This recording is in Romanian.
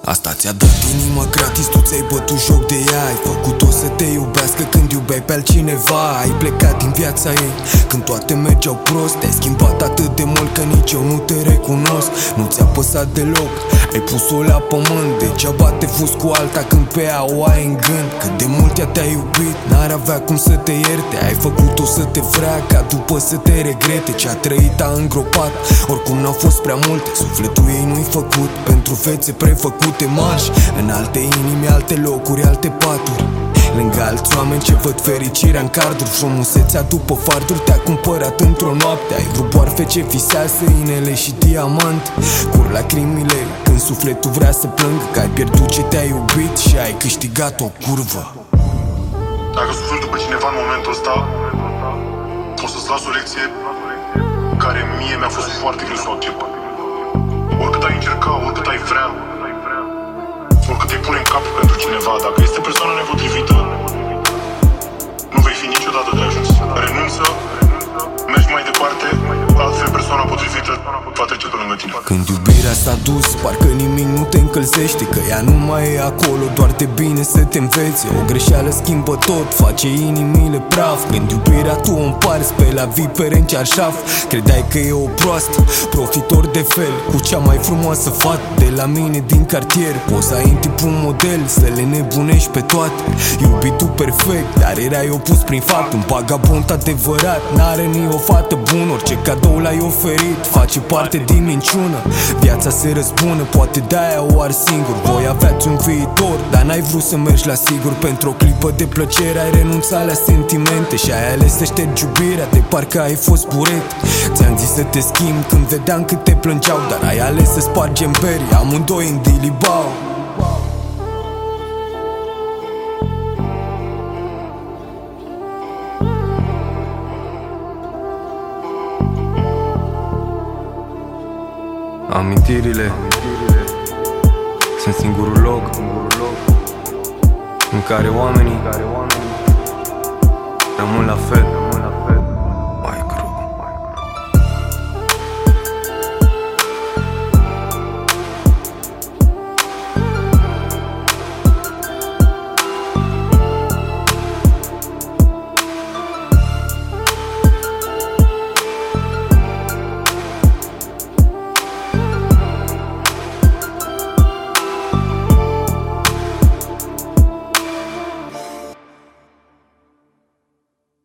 Asta ți-a dat inima gratis, tu ți-ai bătut joc de ea. Ai făcut-o să te iubească când iubeai pe altcineva. Ai plecat din viața ei când toate mergeau prost. Te-ai schimbat atât de mult că nici eu nu te recunosc. Nu ți-a păsat deloc, ai pus-o la pământ. Degeaba te fuzi cu alta când pe ea o ai în gând. Cât de mult ea te-a iubit, n-ar avea cum să te ierte. Ai făcut-o să te vrea ca după să te regrete. Ce-a trăit a îngropat, oricum n-au fost prea multe. Sufletul ei nu-i făcut pentru fețe prefăcute. Marși în alte inimi, alte locuri, alte paturi, lângă alți oameni ce văd fericirea în carduri. Frumusețea după farduri te-a cumpărat într-o noapte. Ai vrut boarfe ce visează inele și diamant. Cur lacrimile când sufletul vrea să plângă că ai pierdut ce te-ai iubit și ai câștigat o curvă. Dacă suferi după cineva în momentul ăsta, o să-ți las o lecție care mie mi-a fost foarte greu să o accept. Oricât ai încerca, oricât ai vrea, oricât te pune în cap pentru cineva, dacă este persoana nepotrivită, nu vei fi niciodată de ajuns. Renunță, mergi mai departe, altfel persoana potrivită va trece pe lângă tine. Când iubirea s-a dus, parcă nimic nu te încălzește, că ea nu mai e acolo, doar de bine să te învețe. O greșeală schimbă tot, face inimile praf. Când iubirea tu o împarți pe la vipere în cearșaf. Credeai că e o proastă, profitor de fel, cu cea mai frumoasă fată de la mine din cartier. Poza ai în tip un model, să le nebunești pe toate. Iubitul perfect, dar erai opus prin fapt. Un vagabond adevărat, n-are nici o fată bună. Orice cadou l-ai oferit face parte din minciună. Viața se răzbună, poate de-aia o ars singur. Voi aveați un viitor, dar n-ai vrut să mergi la sigur. Pentru o clipă de plăcere ai renunțat la sentimente și ai ales să ștergi iubirea de parcă ai fost buret. Ți-am zis să te schimbi când vedeam cât te plângeau, dar ai ales să spargem berii, amândoi în dilibau. Amintirile sunt singurul loc în care oamenii rămân la fel.